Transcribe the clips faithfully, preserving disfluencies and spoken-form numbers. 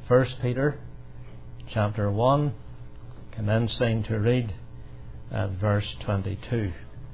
First Peter chapter one, commencing to read at verse twenty-two.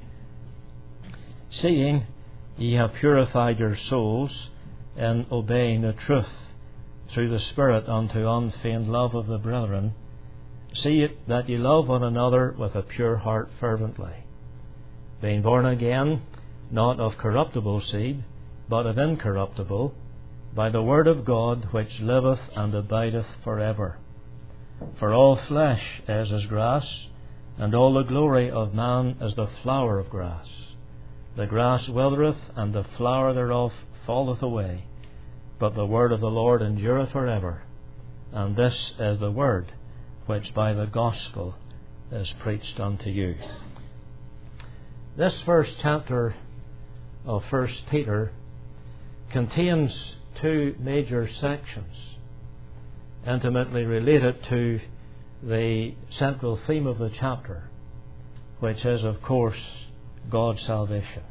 Seeing ye have purified your souls in obeying the truth through the Spirit unto unfeigned love of the brethren, see it that ye love one another with a pure heart fervently, being born again, not of corruptible seed, but of incorruptible, by the word of God which liveth and abideth for ever. For all flesh is as grass, and all the glory of man as the flower of grass. The grass withereth, and the flower thereof falleth away, but the word of the Lord endureth for ever. And this is the word which by the gospel is preached unto you. This first chapter of First Peter contains two major sections intimately related to the central theme of the chapter, which is, of course, God's salvation.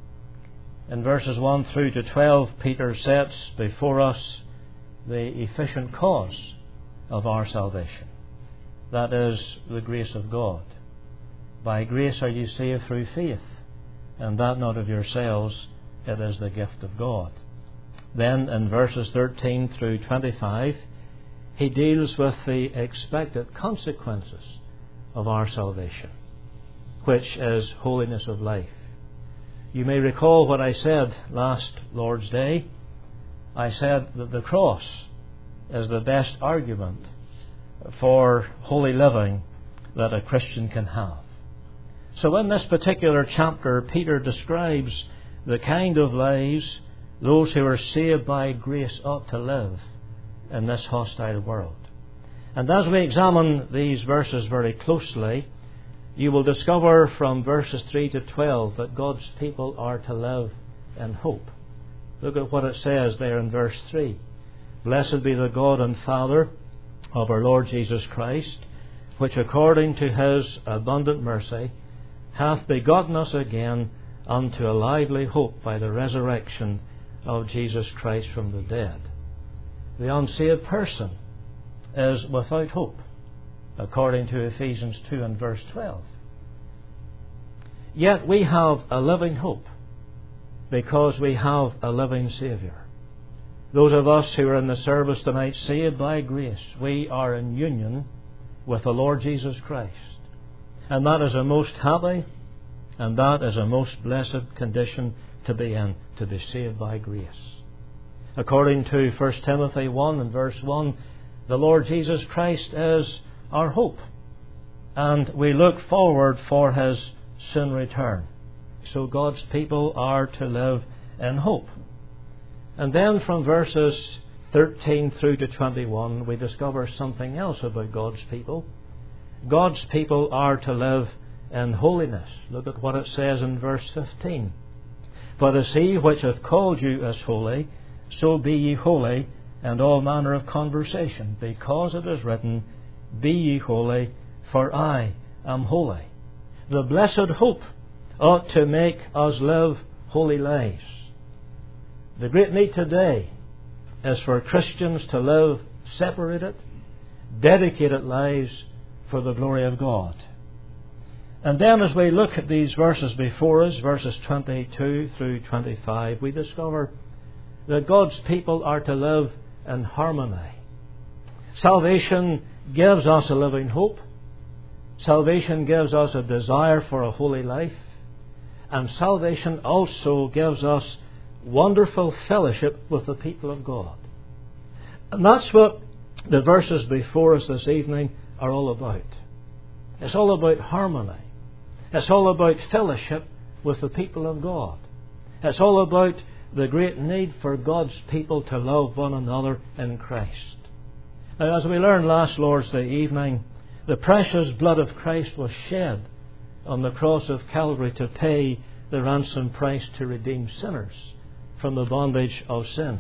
In verses one through to twelve, Peter sets before us the efficient cause of our salvation. That is, the grace of God. By grace are you saved through faith, and that not of yourselves, it is the gift of God. Then in verses thirteen through twenty-five, he deals with the expected consequences of our salvation, which is holiness of life. You may recall what I said last Lord's Day. I said that the cross is the best argument for holy living that a Christian can have. So in this particular chapter, Peter describes the kind of lives those who are saved by grace ought to live in this hostile world. And as we examine these verses very closely, you will discover from verses three to twelve that God's people are to live in hope. Look at what it says there in verse three. Blessed be the God and Father of our Lord Jesus Christ, which according to his abundant mercy hath begotten us again unto a lively hope by the resurrection of Jesus Christ from the dead. The unsaved person is without hope, according to Ephesians two and verse twelve. Yet we have a living hope because we have a living Saviour. Those of us who are in the service tonight, saved by grace, we are in union with the Lord Jesus Christ. And that is a most happy and that is a most blessed condition to be in, to be saved by grace. According to First Timothy one and verse one, the Lord Jesus Christ is our hope, and we look forward for his soon return. So God's people are to live in hope. And then from verses thirteen through to twenty-one, we discover something else about God's people. God's people are to live in holiness. Look at what it says in verse fifteen. For as he which hath called you is holy, so be ye holy in all manner of conversation, because it is written, Be ye holy, for I am holy. The blessed hope ought to make us live holy lives. The great need today is for Christians to live separated, dedicated lives for the glory of God. And then as we look at these verses before us, verses twenty-two through twenty-five, we discover that God's people are to live in harmony. Salvation gives us a living hope. Salvation gives us a desire for a holy life. And salvation also gives us wonderful fellowship with the people of God. And that's what the verses before us this evening are all about. It's all about harmony. It's all about fellowship with the people of God. It's all about the great need for God's people to love one another in Christ. Now, as we learned last Lord's Day evening, the precious blood of Christ was shed on the cross of Calvary to pay the ransom price to redeem sinners from the bondage of sin.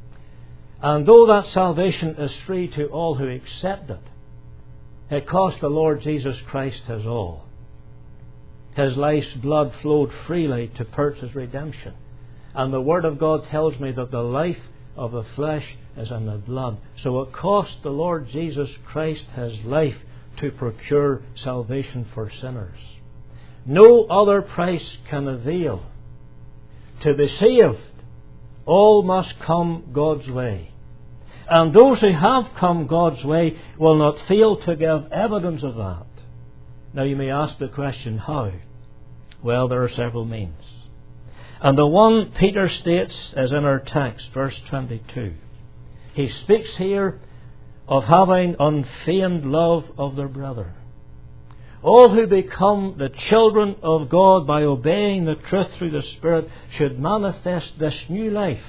And though that salvation is free to all who accept it, it cost the Lord Jesus Christ his all. His life's blood flowed freely to purchase redemption. And the Word of God tells me that the life of the flesh is in the blood. So it cost the Lord Jesus Christ His life to procure salvation for sinners. No other price can avail. To be saved, all must come God's way. And those who have come God's way will not fail to give evidence of that. Now you may ask the question, how? Well, there are several means. And the one Peter states is in our text, verse twenty-two. He speaks here of having unfeigned love of their brother. All who become the children of God by obeying the truth through the Spirit should manifest this new life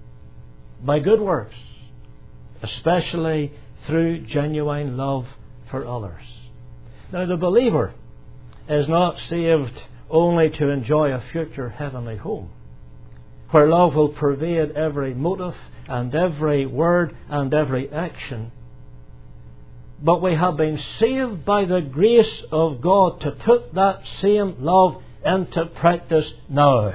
by good works, especially through genuine love for others. Now, the believer is not saved only to enjoy a future heavenly home, where love will pervade every motive and every word and every action. But we have been saved by the grace of God to put that same love into practice now.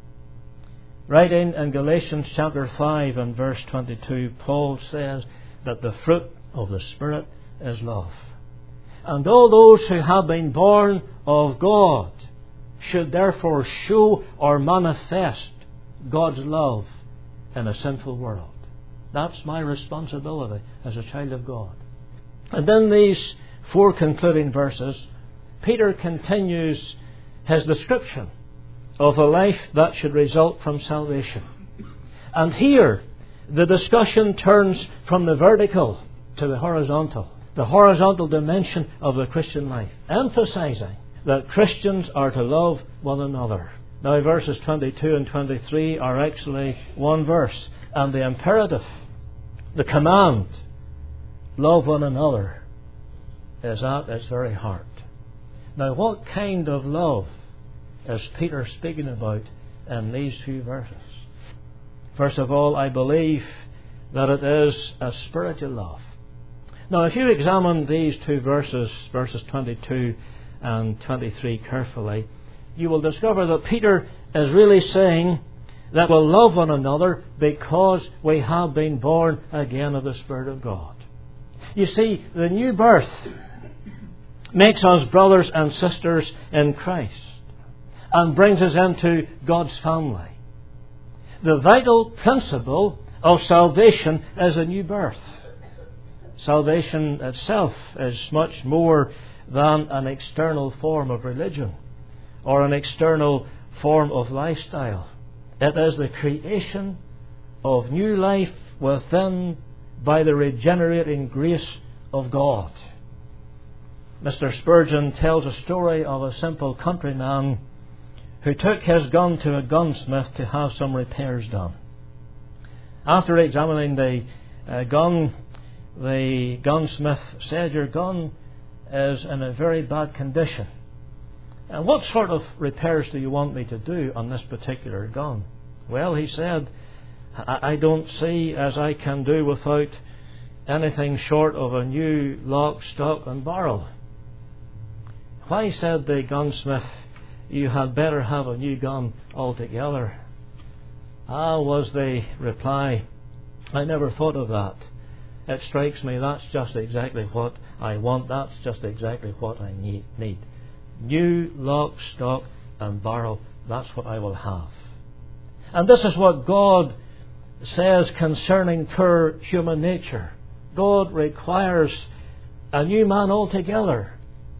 Writing in Galatians chapter five and verse twenty-two, Paul says that the fruit of the Spirit is love. And all those who have been born of God should therefore show or manifest God's love in a sinful world. That's my responsibility as a child of God. And in these four concluding verses, Peter continues his description of a life that should result from salvation. And here, the discussion turns from the vertical to the horizontal, the horizontal dimension of the Christian life, emphasizing that Christians are to love one another. Now, verses twenty-two and twenty-three are actually one verse, and the imperative, the command, love one another, is at its very heart. Now, what kind of love is Peter speaking about in these few verses? First of all, I believe that it is a spiritual love. Now, if you examine these two verses, verses twenty-two and twenty-three carefully, you will discover that Peter is really saying that we'll love one another because we have been born again of the Spirit of God. You see, the new birth makes us brothers and sisters in Christ and brings us into God's family. The vital principle of salvation is a new birth. Salvation itself is much more than an external form of religion or an external form of lifestyle. It is the creation of new life within by the regenerating grace of God. Mister Spurgeon tells a story of a simple countryman who took his gun to a gunsmith to have some repairs done. After examining the uh, gun, the gunsmith said, "Your gun is in a very bad condition. And what sort of repairs do you want me to do on this particular gun?" "Well," he said, I, I don't see as I can do without anything short of a new lock, stock and barrel." "Why," said the gunsmith, "you had better have a new gun altogether." "Ah," was the reply, "I never thought of that. It strikes me that's just exactly what I want. That's just exactly what I need. need. New lock, stock and barrel, that's what I will have." And this is what God says concerning poor human nature. God requires a new man altogether.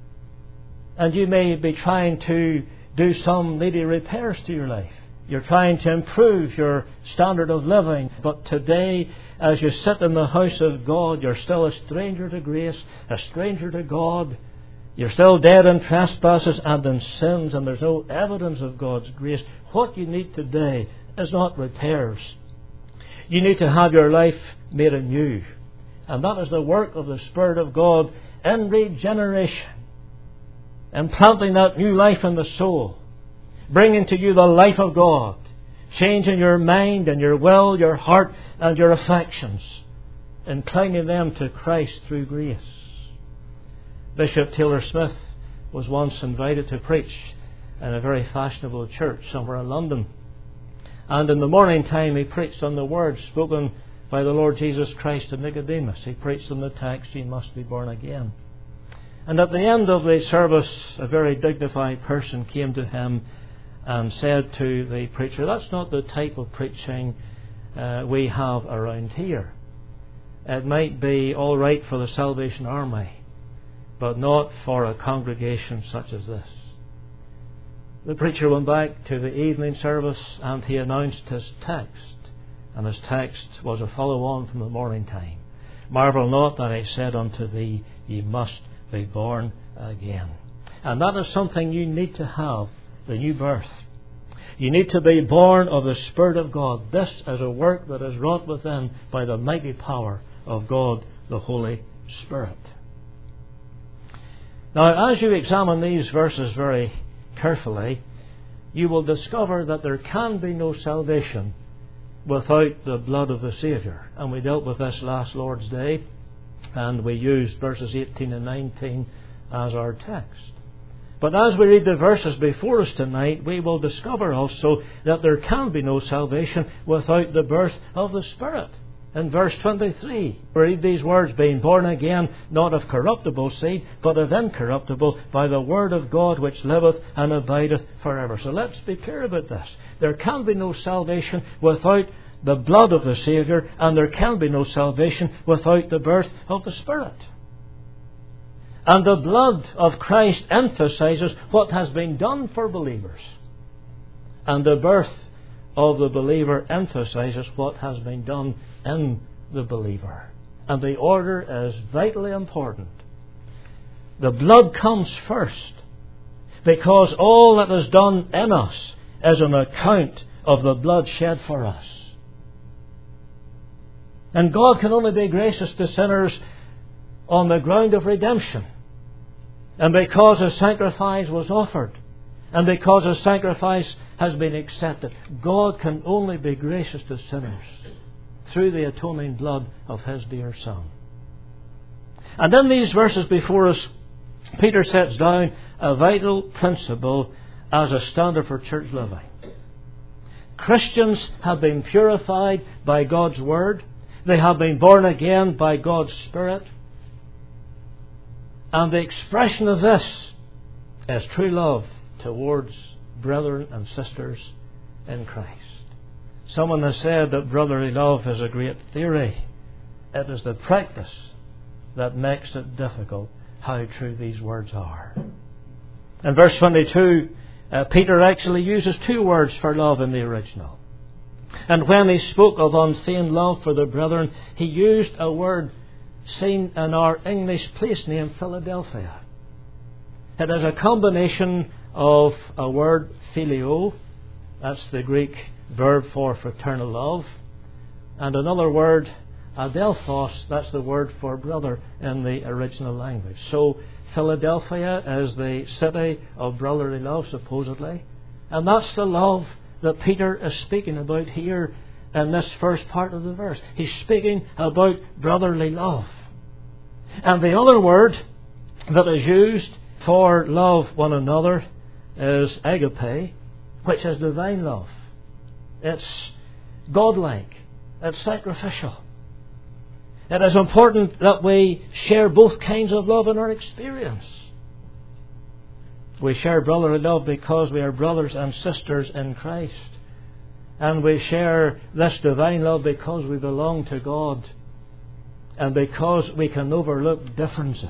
And you may be trying to do some needy repairs to your life. You're trying to improve your standard of living. But today, as you sit in the house of God, you're still a stranger to grace, a stranger to God. You're still dead in trespasses and in sins, and there's no evidence of God's grace. What you need today is not repairs. You need to have your life made anew. And that is the work of the Spirit of God in regeneration, implanting that new life in the soul, bringing to you the life of God, changing your mind and your will, your heart and your affections, inclining them to Christ through grace. Bishop Taylor Smith was once invited to preach in a very fashionable church somewhere in London. And in the morning time he preached on the words spoken by the Lord Jesus Christ to Nicodemus. He preached on the text, "You must be born again." And at the end of the service, a very dignified person came to him and said to the preacher, "That's not the type of preaching uh, we have around here. It might be all right for the Salvation Army, but not for a congregation such as this." The preacher went back to the evening service and he announced his text. And his text was a follow-on from the morning time. "Marvel not that I said unto thee, ye must be born again." And that is something you need to have, the new birth. You need to be born of the Spirit of God. This is a work that is wrought within by the mighty power of God, the Holy Spirit. Now, as you examine these verses very carefully, you will discover that there can be no salvation without the blood of the Saviour. And we dealt with this last Lord's Day, and we used verses eighteen and nineteen as our text. But as we read the verses before us tonight, we will discover also that there can be no salvation without the birth of the Spirit. In verse twenty-three, we read these words, "Being born again, not of corruptible seed, but of incorruptible, by the word of God which liveth and abideth forever." So let's be clear about this. There can be no salvation without the blood of the Saviour, and there can be no salvation without the birth of the Spirit. And the blood of Christ emphasizes what has been done for believers. And the birth of the believer emphasizes what has been done in the believer. And the order is vitally important. The blood comes first, because all that is done in us is an account of the blood shed for us. And God can only be gracious to sinners on the ground of redemption. And because a sacrifice was offered, and because a sacrifice has been accepted, God can only be gracious to sinners through the atoning blood of His dear Son. And in these verses before us, Peter sets down a vital principle as a standard for church living. Christians have been purified by God's Word. They have been born again by God's Spirit. And the expression of this is true love towards brethren and sisters in Christ. Someone has said that brotherly love is a great theory. It is the practice that makes it difficult how true these words are. In verse twenty-two, uh, Peter actually uses two words for love in the original. And when he spoke of unfeigned love for the brethren, he used a word seen in our English place name, Philadelphia. It is a combination of a word, phileo, that's the Greek verb for fraternal love, and another word, adelphos, that's the word for brother in the original language. So Philadelphia is the city of brotherly love, supposedly, and that's the love that Peter is speaking about here in this first part of the verse. He's speaking about brotherly love. And the other word that is used for love one another is agape, which is divine love. It's godlike. It's sacrificial. It is important that we share both kinds of love in our experience. We share brotherly love because we are brothers and sisters in Christ. And we share this divine love because we belong to God and because we can overlook differences.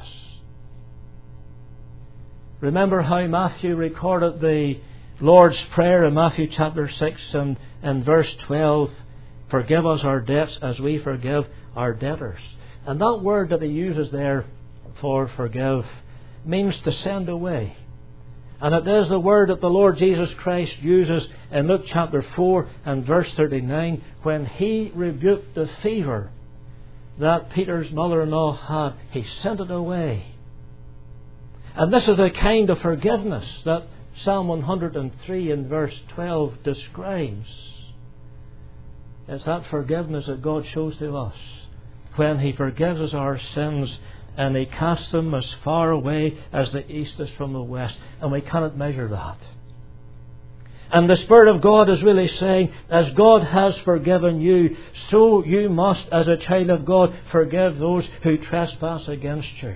Remember how Matthew recorded the Lord's Prayer in Matthew chapter six and, and verse twelve. Forgive us our debts as we forgive our debtors. And that word that he uses there for forgive means to send away. And it is the word that the Lord Jesus Christ uses in Luke chapter four and verse thirty-nine when He rebuked the fever that Peter's mother-in-law had. He sent it away. And this is the kind of forgiveness that Psalm one hundred three in verse twelve describes. It's that forgiveness that God shows to us when He forgives us our sins and He casts them as far away as the east is from the west. And we cannot measure that. And the Spirit of God is really saying, as God has forgiven you, so you must, as a child of God, forgive those who trespass against you.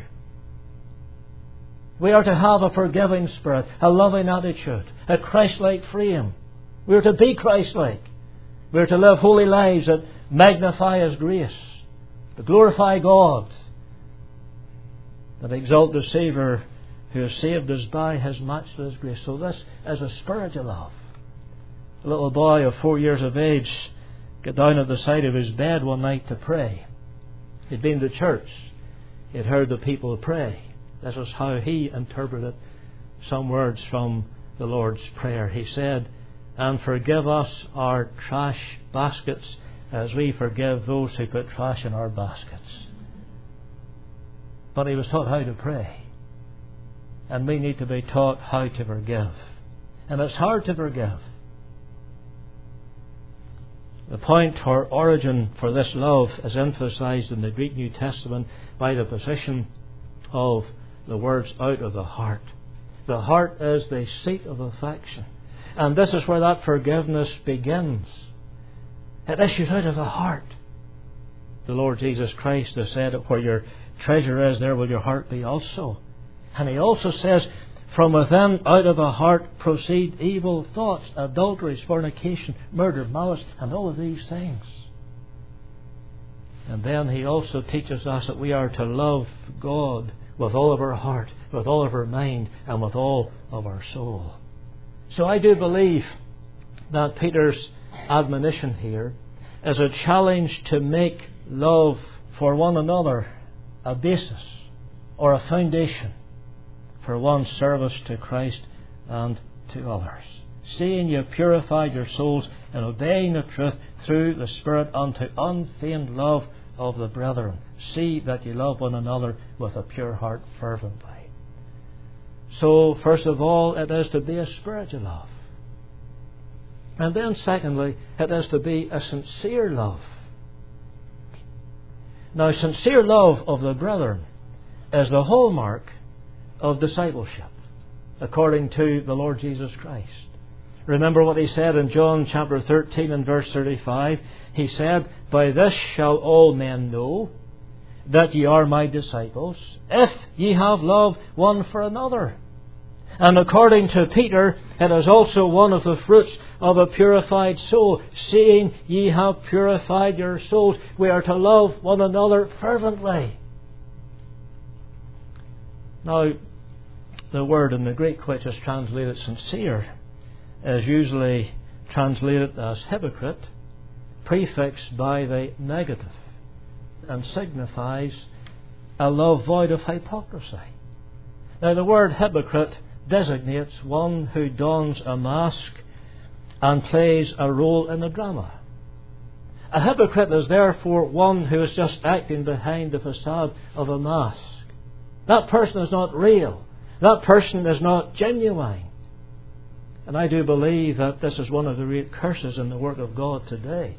We are to have a forgiving spirit, a loving attitude, a Christ-like frame. We are to be Christ-like. We are to live holy lives that magnify His grace, to glorify God, that exalt the Saviour who has saved us by His matchless grace. So this is a spiritual love. A little boy of four years of age got down at the side of his bed one night to pray. He'd been to church. He'd heard the people pray. This was how he interpreted some words from the Lord's Prayer. He said, "And forgive us our trash baskets as we forgive those who put trash in our baskets." But he was taught how to pray. And we need to be taught how to forgive. And it's hard to forgive. The point or origin for this love is emphasized in the Greek New Testament by the position of the words "out of the heart." The heart is the seat of affection. And this is where that forgiveness begins. It issues out of the heart. The Lord Jesus Christ has said that where your treasure is, there will your heart be also. And He also says, from within, out of the heart, proceed evil thoughts, adulteries, fornication, murder, malice, and all of these things. And then He also teaches us that we are to love God with all of our heart, with all of our mind, and with all of our soul. So I do believe that Peter's admonition here is a challenge to make love for one another a basis or a foundation for one's service to Christ and to others. Seeing you purified your souls in obeying the truth through the Spirit unto unfeigned love of the brethren. See that you love one another with a pure heart fervently. So, first of all, it is to be a spiritual love. And then, secondly, it is to be a sincere love. Now, sincere love of the brethren is the hallmark of discipleship, according to the Lord Jesus Christ. Remember what He said in John chapter thirteen and verse thirty-five. He said, "By this shall all men know that ye are my disciples, if ye have love one for another." And according to Peter, it is also one of the fruits of a purified soul. Seeing ye have purified your souls, we are to love one another fervently. Now, the word in the Greek which is translated sincere is usually translated as hypocrite, prefixed by the negative, and signifies a love void of hypocrisy. Now, the word hypocrite designates one who dons a mask and plays a role in a drama. A hypocrite is therefore one who is just acting behind the facade of a mask. That person is not real. That person is not genuine. And I do believe that this is one of the great curses in the work of God today.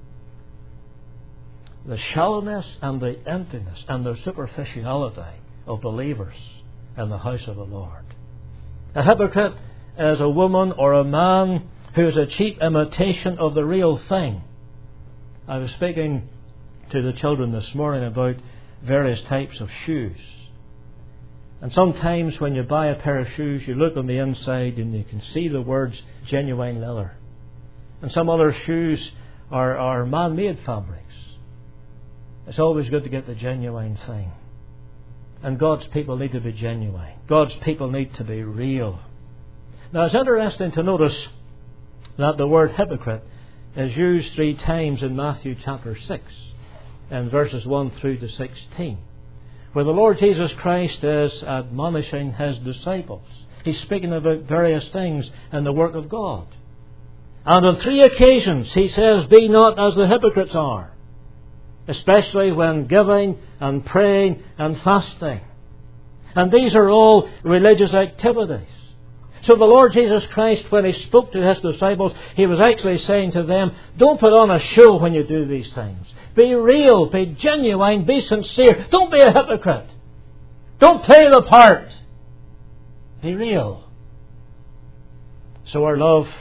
The shallowness and the emptiness and the superficiality of believers in the house of the Lord. A hypocrite is a woman or a man who is a cheap imitation of the real thing. I was speaking to the children this morning about various types of shoes. And sometimes when you buy a pair of shoes, you look on the inside and you can see the words genuine leather. And some other shoes are, are man-made fabrics. It's always good to get the genuine thing. And God's people need to be genuine. God's people need to be real. Now, it's interesting to notice that the word hypocrite is used three times in Matthew chapter six, in verses one through to sixteen, where the Lord Jesus Christ is admonishing His disciples. He's speaking about various things in the work of God. And on three occasions He says, "Be not as the hypocrites are," especially when giving and praying and fasting. And these are all religious activities. So the Lord Jesus Christ, when He spoke to His disciples, He was actually saying to them, don't put on a show when you do these things. Be real, be genuine, be sincere. Don't be a hypocrite. Don't play the part. Be real. So our love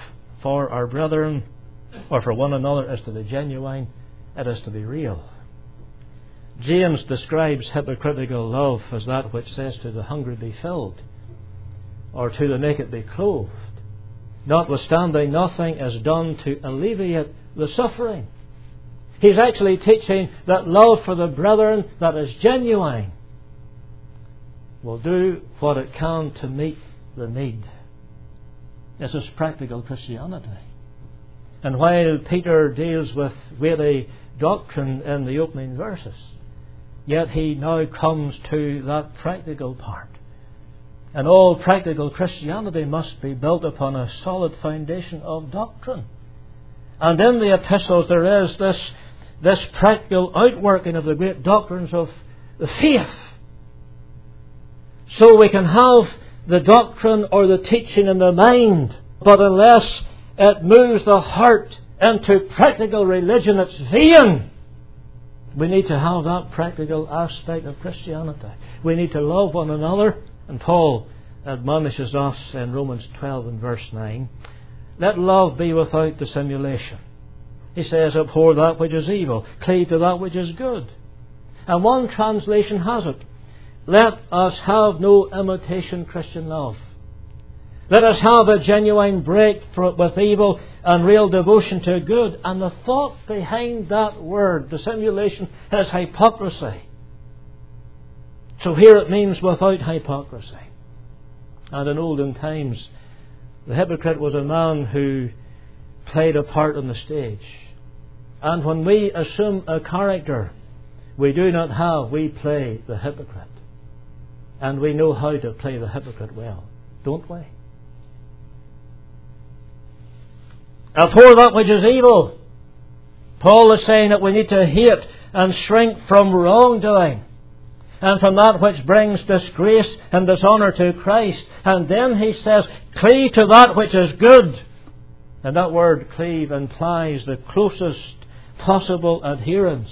for our brethren or for one another is to be genuine, it is to be real. James describes hypocritical love as that which says to the hungry, be filled, or to the naked, be clothed. Notwithstanding, nothing is done to alleviate the suffering. He's actually teaching that love for the brethren that is genuine will do what it can to meet the need. This is practical Christianity. And while Peter deals with weighty doctrine in the opening verses, yet he now comes to that practical part. And all practical Christianity must be built upon a solid foundation of doctrine. And in the epistles there is this, this practical outworking of the great doctrines of the faith. So we can have the doctrine or the teaching in the mind, but unless it moves the heart into practical religion, it's vain. We need to have that practical aspect of Christianity. We need to love one another. And Paul admonishes us in Romans twelve and verse nine, let love be without dissimulation. He says, abhor that which is evil, cleave to that which is good. And one translation has it, let us have no imitation Christian love. Let us have a genuine break with evil and real devotion to good. And the thought behind that word, dissimulation, is hypocrisy. So here it means without hypocrisy. And in olden times, the hypocrite was a man who played a part on the stage. And when we assume a character we do not have, we play the hypocrite. And we know how to play the hypocrite well, don't we? Abhor that which is evil. Paul is saying that we need to hate and shrink from wrongdoing and from that which brings disgrace and dishonour to Christ. And then he says, cleave to that which is good. And that word cleave implies the closest possible adherence.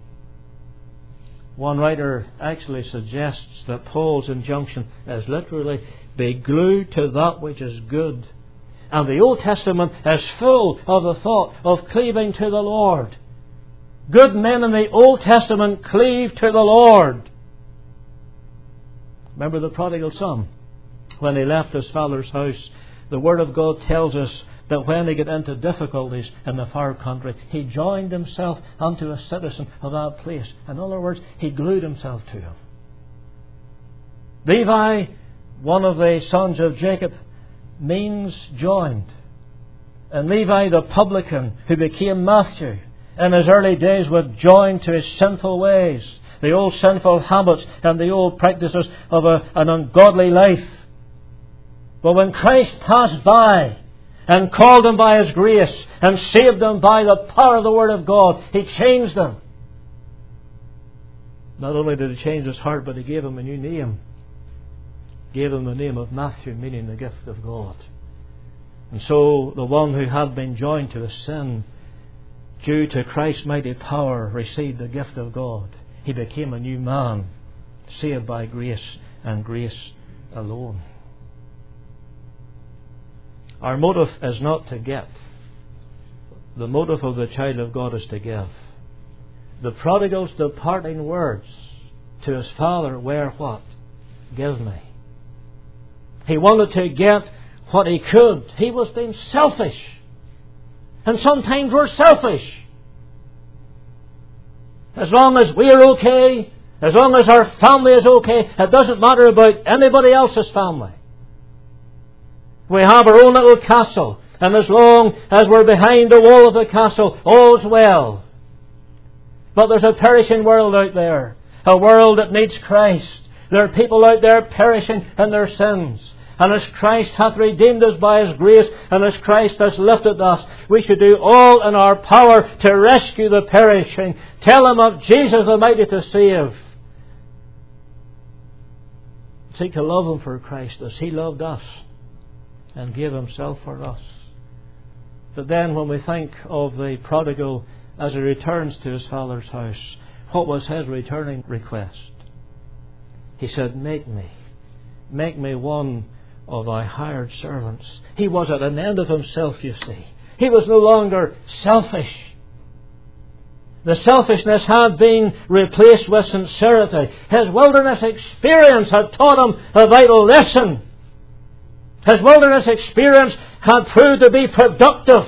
One writer actually suggests that Paul's injunction is literally, be glued to that which is good. And the Old Testament is full of the thought of cleaving to the Lord. Good men in the Old Testament cleave to the Lord. Remember the prodigal son? When he left his father's house, the Word of God tells us that when he got into difficulties in the far country, he joined himself unto a citizen of that place. In other words, he glued himself to him. Levi, one of the sons of Jacob, means joined. And Levi the publican, who became Matthew, in his early days was joined to his sinful ways, the old sinful habits and the old practices of a, an ungodly life. But when Christ passed by and called them by His grace and saved them by the power of the Word of God, He changed them. Not only did He change his heart, but He gave him a new name. Gave him the name of Matthew, meaning the gift of God. And so the one who had been joined to a sin, due to Christ's mighty power, received the gift of God. He became a new man, saved by grace and grace alone. Our motive is not to get. The motive of the child of God is to give. The prodigal's departing words to his father were what? Give me. He wanted to get what he could. He was being selfish. And sometimes we're selfish. As long as we're okay, as long as our family is okay, it doesn't matter about anybody else's family. We have our own little castle, and as long as we're behind the wall of the castle, all's well. But there's a perishing world out there, a world that needs Christ. There are people out there perishing in their sins. And as Christ hath redeemed us by His grace, and as Christ has lifted us, we should do all in our power to rescue the perishing. Tell them of Jesus the mighty to save. Seek to love Him for Christ as He loved us and gave Himself for us. But then when we think of the prodigal as he returns to his father's house, what was his returning request? He said, make me, make me one of thy hired servants. He was at an end of himself, you see. He was no longer selfish. The selfishness had been replaced with sincerity. His wilderness experience had taught him a vital lesson. His wilderness experience had proved to be productive.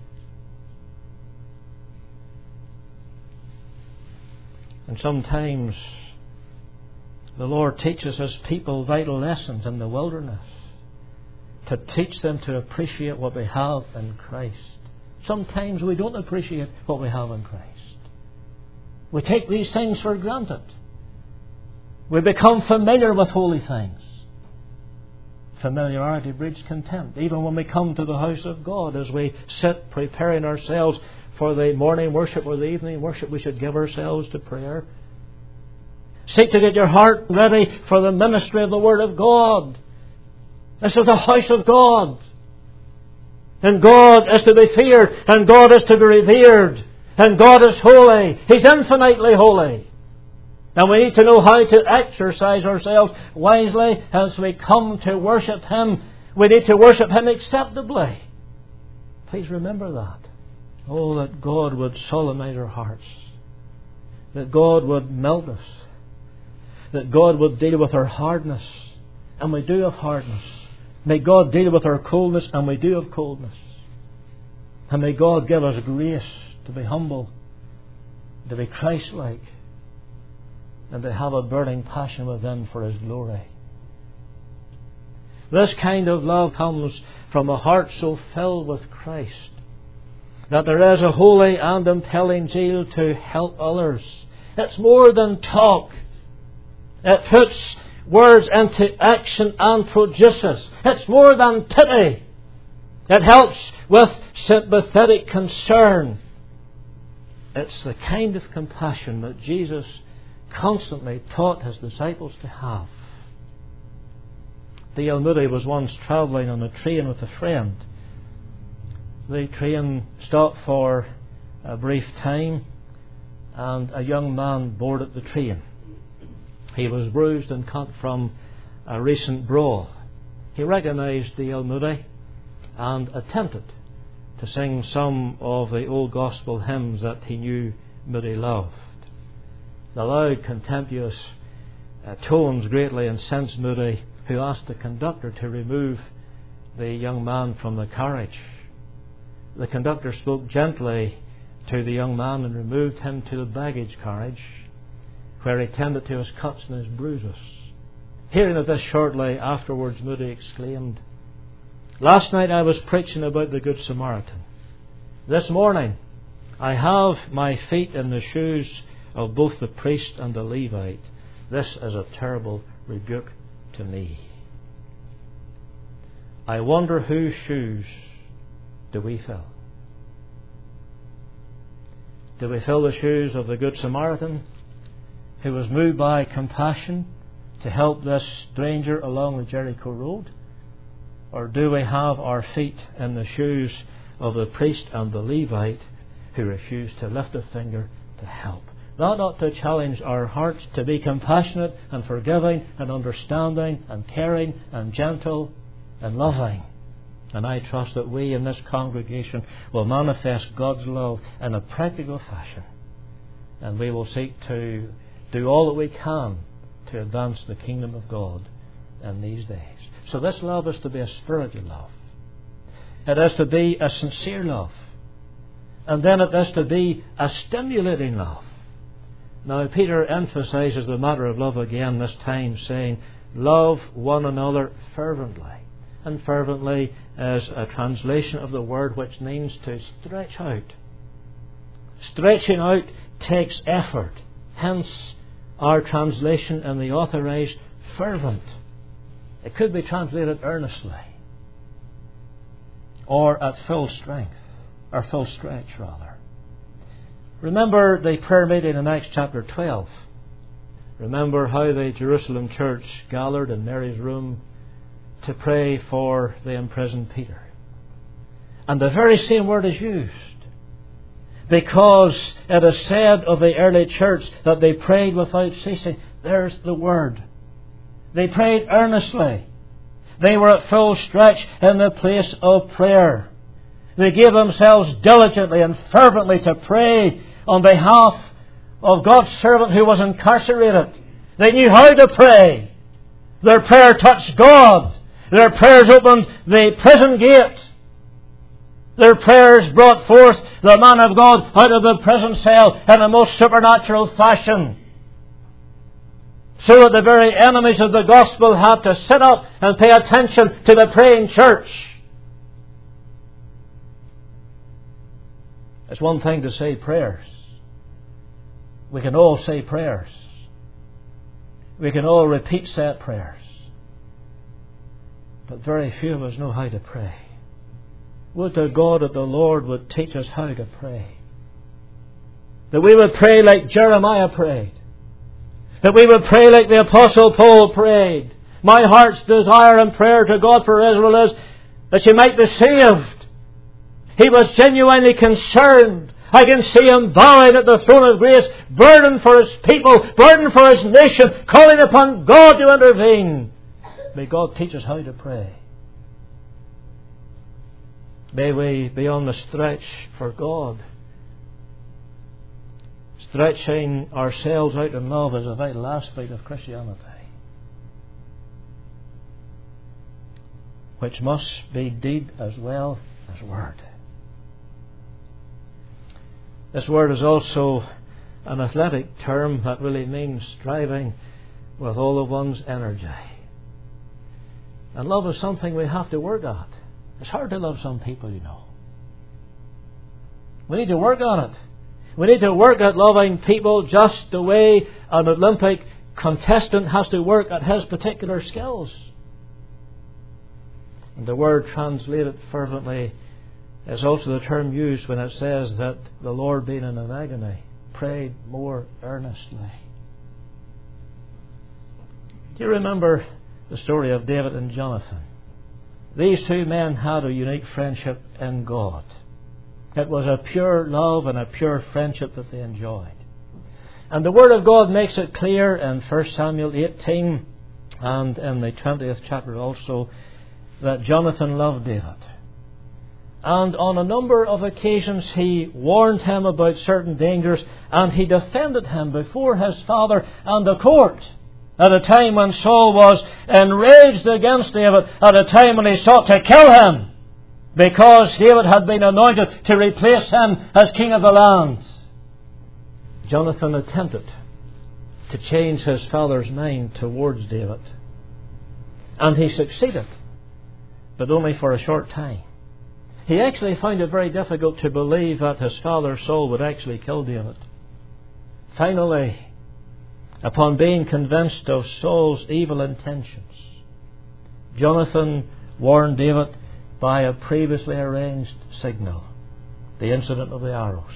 And sometimes the Lord teaches His people vital lessons in the wilderness to teach them to appreciate what they have in Christ. Sometimes we don't appreciate what we have in Christ. We take these things for granted. We become familiar with holy things. Familiarity breeds contempt. Even when we come to the house of God, as we sit preparing ourselves for the morning worship or the evening worship, we should give ourselves to prayer. Seek to get your heart ready for the ministry of the Word of God. This is the house of God. And God is to be feared, and God is to be revered, and God is holy. He's infinitely holy. And we need to know how to exercise ourselves wisely as we come to worship Him. We need to worship Him acceptably. Please remember that. Oh, that God would solemnize our hearts. That God would melt us. That God would deal with our hardness. And we do have hardness. May God deal with our coldness, and we do have coldness. And may God give us grace to be humble, to be Christ-like, and to have a burning passion within for His glory. This kind of love comes from a heart so filled with Christ that there is a holy and impelling zeal to help others. It's more than talk. It puts words into action and produces. It's more than pity. It helps with sympathetic concern. It's the kind of compassion that Jesus constantly taught His disciples to have. D L Moody was once travelling on a train with a friend. The train stopped for a brief time, and a young man boarded the train. He was bruised and cut from a recent brawl. He recognised D L Moody and attempted to sing some of the old gospel hymns that he knew Moody loved. The loud, contemptuous uh, tones greatly incensed Moody, who asked the conductor to remove the young man from the carriage. The conductor spoke gently to the young man and removed him to the baggage carriage, where he tended to his cuts and his bruises. Hearing of this shortly afterwards, Moody exclaimed, "Last night I was preaching about the Good Samaritan. This morning I have my feet in the shoes of both the priest and the Levite. This is a terrible rebuke to me." I wonder whose shoes do we fill? Do we fill the shoes of the Good Samaritan, who was moved by compassion to help this stranger along the Jericho road? Or do we have our feet in the shoes of the priest and the Levite, who refused to lift a finger to help? That ought to challenge our hearts to be compassionate and forgiving and understanding and caring and gentle and loving. And I trust that we in this congregation will manifest God's love in a practical fashion. And we will seek to do all that we can to advance the kingdom of God in these days. So this love is to be a spiritual love. It is to be a sincere love. And then it is to be a stimulating love. Now Peter emphasizes the matter of love again this time, saying, "Love one another fervently." And fervently is a translation of the word which means to stretch out. Stretching out takes effort. Hence our translation in the Authorized, fervent. It could be translated earnestly, or at full strength, or full stretch rather. Remember the prayer meeting in Acts chapter twelve. Remember how the Jerusalem church gathered in Mary's room to pray for the imprisoned Peter. And the very same word is used, because it is said of the early church that they prayed without ceasing. There's the word. They prayed earnestly. They were at full stretch in the place of prayer. They gave themselves diligently and fervently to pray on behalf of God's servant who was incarcerated. They knew how to pray. Their prayer touched God. Their prayers opened the prison gate. Their prayers brought forth the man of God out of the prison cell in a most supernatural fashion. So that the very enemies of the gospel had to sit up and pay attention to the praying church. It's one thing to say prayers. We can all say prayers. We can all repeat said prayers. But very few of us know how to pray. Would to God that the Lord would teach us how to pray. That we would pray like Jeremiah prayed. That we would pray like the Apostle Paul prayed. My heart's desire and prayer to God for Israel is that she might be saved. He was genuinely concerned. I can see him bowing at the throne of grace, burdened for his people, burdened for his nation, calling upon God to intervene. May God teach us how to pray. May we be on the stretch for God. Stretching ourselves out in love is a vital aspect of Christianity, which must be deed as well as word. This word is also an athletic term that really means striving with all of one's energy. And love is something we have to work at. It's hard to love some people, you know. We need to work on it. We need to work at loving people just the way an Olympic contestant has to work at his particular skills. And the word translated fervently is also the term used when it says that the Lord, being in an agony, prayed more earnestly. Do you remember the story of David and Jonathan? These two men had a unique friendship in God. It was a pure love and a pure friendship that they enjoyed. And the Word of God makes it clear in First Samuel eighteen and in the twentieth chapter also that Jonathan loved David. And on a number of occasions he warned him about certain dangers, and he defended him before his father and the court at a time when Saul was enraged against David, at a time when he sought to kill him because David had been anointed to replace him as king of the land. Jonathan attempted to change his father's mind towards David, and he succeeded, but only for a short time. He actually found it very difficult to believe that his father Saul would actually kill David. Finally, upon being convinced of Saul's evil intentions, Jonathan warned David by a previously arranged signal, the incident of the arrows.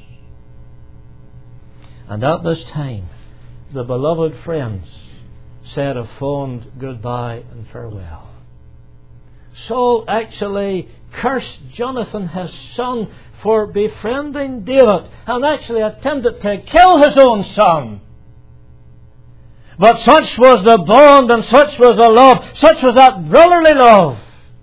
And at this time, the beloved friends said a fond goodbye and farewell. Saul actually cursed Jonathan, his son, for befriending David, and actually attempted to kill his own son. But such was the bond and such was the love, such was that brotherly love,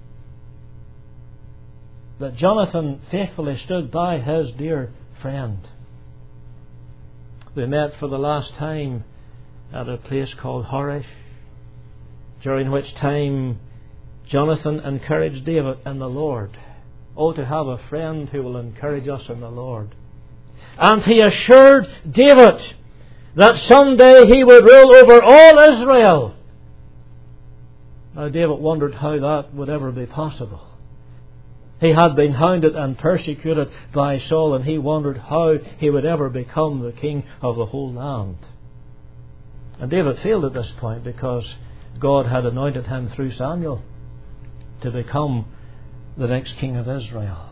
that Jonathan faithfully stood by his dear friend. They met for the last time at a place called Horesh, during which time Jonathan encouraged David in the Lord. Oh, to have a friend who will encourage us in the Lord. And he assured David that someday he would rule over all Israel. Now David wondered how that would ever be possible. He had been hounded and persecuted by Saul, and he wondered how he would ever become the king of the whole land. And David failed at this point because God had anointed him through Samuel to become the next king of Israel.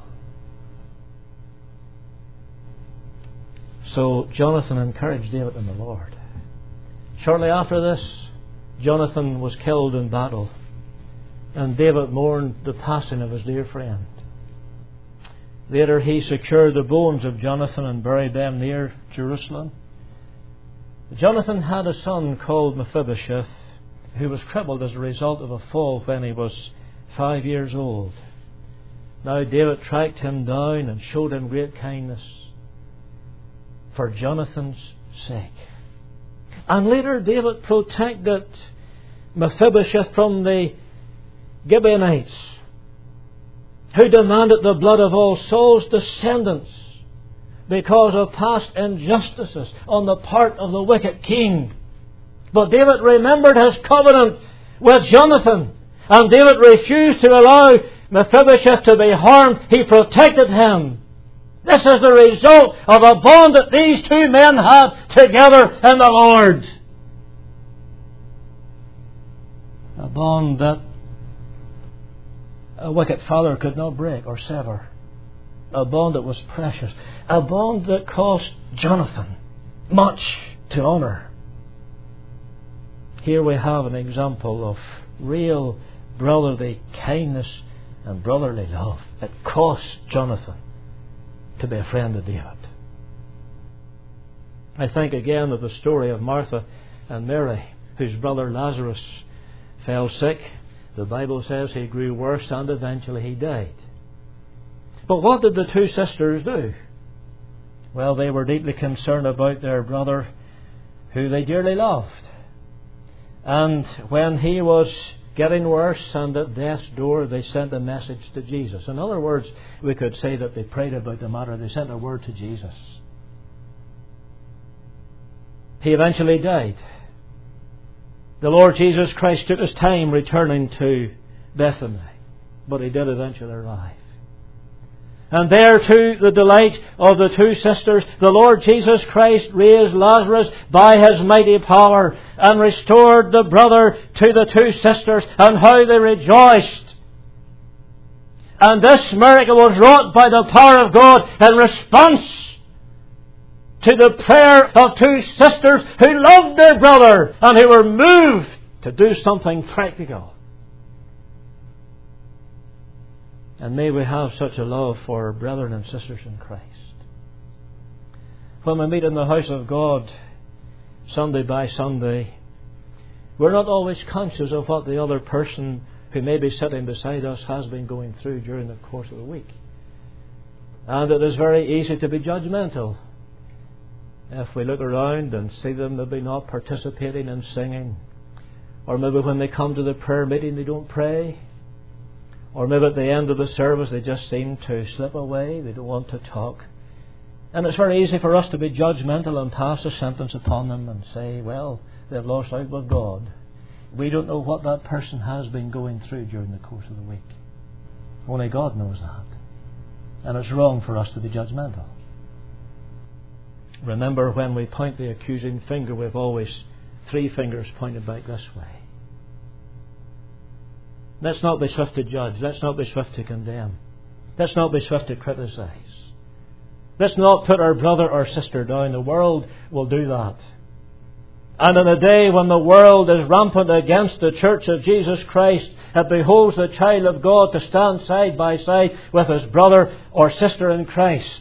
So Jonathan encouraged David in the Lord. Shortly after this, Jonathan was killed in battle, and David mourned the passing of his dear friend. Later he secured the bones of Jonathan and buried them near Jerusalem. Jonathan had a son called Mephibosheth, who was crippled as a result of a fall when he was five years old. Now David tracked him down and showed him great kindness for Jonathan's sake. And later David protected Mephibosheth from the Gibeonites, who demanded the blood of all Saul's descendants because of past injustices on the part of the wicked king. But David remembered his covenant with Jonathan, and David refused to allow Mephibosheth to be harmed. He protected him. This is the result of a bond that these two men had together in the Lord. A bond that a wicked father could not break or sever. A bond that was precious. A bond that cost Jonathan much to honour. Here we have an example of real brotherly kindness and brotherly love. It cost Jonathan to be a friend of David. I think again of the story of Martha and Mary, whose brother Lazarus fell sick. The Bible says he grew worse and eventually he died. But what did the two sisters do? Well, they were deeply concerned about their brother who they dearly loved. And when he was getting worse and at death's door, they sent a message to Jesus. In other words, we could say that they prayed about the matter. They sent a word to Jesus. He eventually died. The Lord Jesus Christ took his time returning to Bethany, but he did eventually arrive. And there, to the delight of the two sisters, the Lord Jesus Christ raised Lazarus by his mighty power and restored the brother to the two sisters, and how they rejoiced. And this miracle was wrought by the power of God in response to the prayer of two sisters who loved their brother and who were moved to do something practical. And may we have such a love for our brethren and sisters in Christ. When we meet in the house of God, Sunday by Sunday, we're not always conscious of what the other person who may be sitting beside us has been going through during the course of the week. And it is very easy to be judgmental if we look around and see them maybe not participating in singing, or maybe when they come to the prayer meeting they don't pray, or maybe at the end of the service they just seem to slip away, they don't want to talk. And it's very easy for us to be judgmental and pass a sentence upon them and say, well, they've lost out with God. We don't know what that person has been going through during the course of the week. Only God knows that. And it's wrong for us to be judgmental. Remember, when we point the accusing finger, we've always three fingers pointed back this way. Let's not be swift to judge. Let's not be swift to condemn. Let's not be swift to criticize. Let's not put our brother or sister down. The world will do that. And in a day when the world is rampant against the Church of Jesus Christ, it behoves the child of God to stand side by side with his brother or sister in Christ.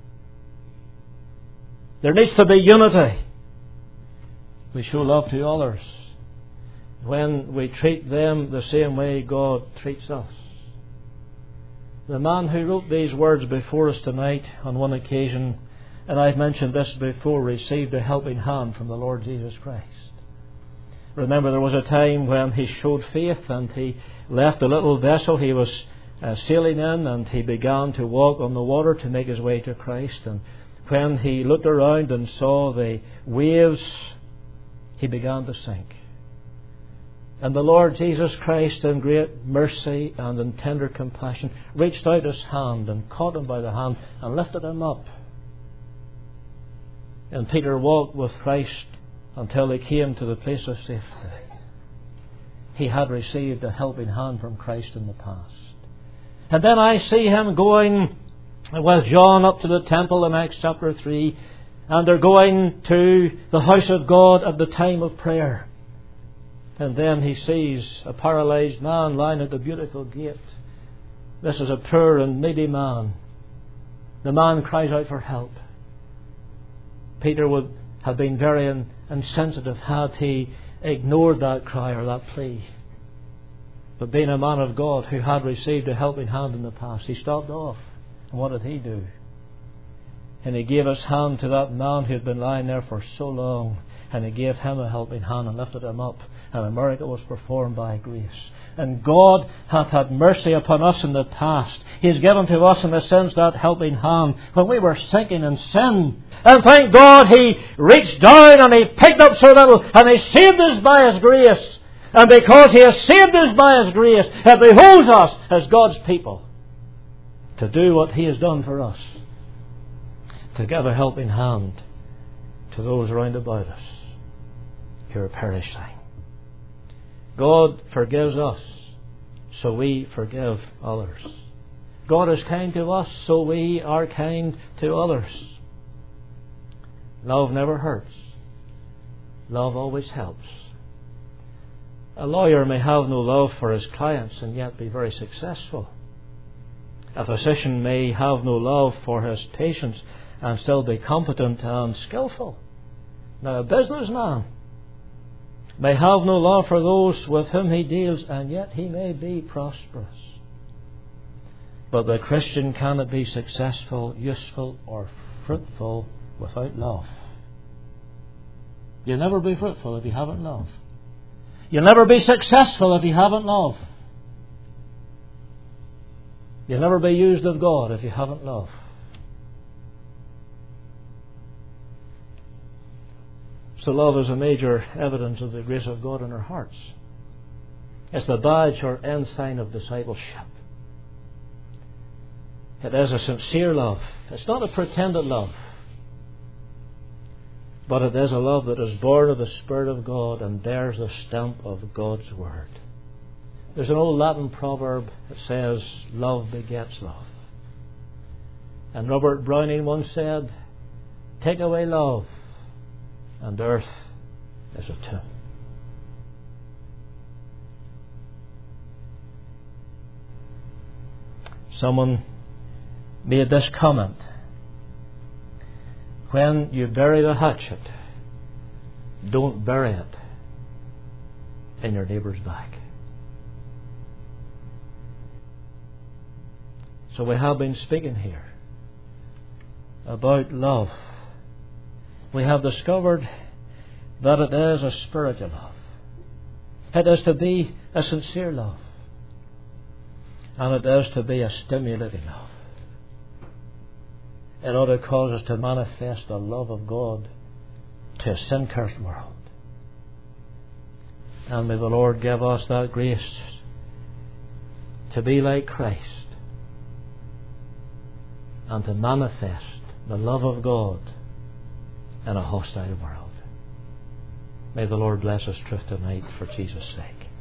There needs to be unity. We show love to others when we treat them the same way God treats us. The man who wrote these words before us tonight on one occasion, and I've mentioned this before, received a helping hand from the Lord Jesus Christ. Remember, there was a time when he showed faith and he left the little vessel he was uh, sailing in, and he began to walk on the water to make his way to Christ. And when he looked around and saw the waves, he began to sink. And the Lord Jesus Christ, in great mercy and in tender compassion, reached out his hand and caught him by the hand and lifted him up. And Peter walked with Christ until he came to the place of safety. He had received a helping hand from Christ in the past. And then I see him going with John up to the temple in Acts chapter three, and they're going to the house of God at the time of prayer. And then he sees a paralyzed man lying at the beautiful gate. This is a poor and needy man. The man cries out for help. Peter would have been very insensitive had he ignored that cry or that plea. But being a man of God who had received a helping hand in the past, he stopped off. And what did he do? And he gave his hand to that man who had been lying there for so long. And he gave him a helping hand and lifted him up. And a miracle was performed by grace. And God hath had mercy upon us in the past. He has given to us in a sense that helping hand when we were sinking in sin. And thank God He reached down and He picked up so little and He saved us by His grace. And because He has saved us by His grace, it behoves us as God's people to do what He has done for us. To give a helping hand to those round about us who are perishing. God forgives us, so we forgive others. God is kind to us, so we are kind to others. Love never hurts. Love always helps. A lawyer may have no love for his clients and yet be very successful. A physician may have no love for his patients and still be competent and skillful. Now, a businessman may have no love for those with whom he deals, and yet he may be prosperous. But the Christian cannot be successful, useful, or fruitful without love. You'll never be fruitful if you haven't love. You'll never be successful if you haven't love. You'll never be used of God if you haven't love. So love is a major evidence of the grace of God in our hearts. It's the badge or ensign of discipleship. It is a sincere love. It's not a pretended love. But it is a love that is born of the Spirit of God and bears the stamp of God's Word. There's an old Latin proverb that says, love begets love. And Robert Browning once said, take away love, and earth is a tomb. Someone made this comment. When you bury the hatchet, don't bury it in your neighbour's back. So we have been speaking here about love. We have discovered that it is a spiritual love. It is to be a sincere love. And it is to be a stimulating love. It ought to cause us to manifest the love of God to a sin-cursed world. And may the Lord give us that grace to be like Christ and to manifest the love of God in a hostile world. May the Lord bless us truth tonight for Jesus' sake.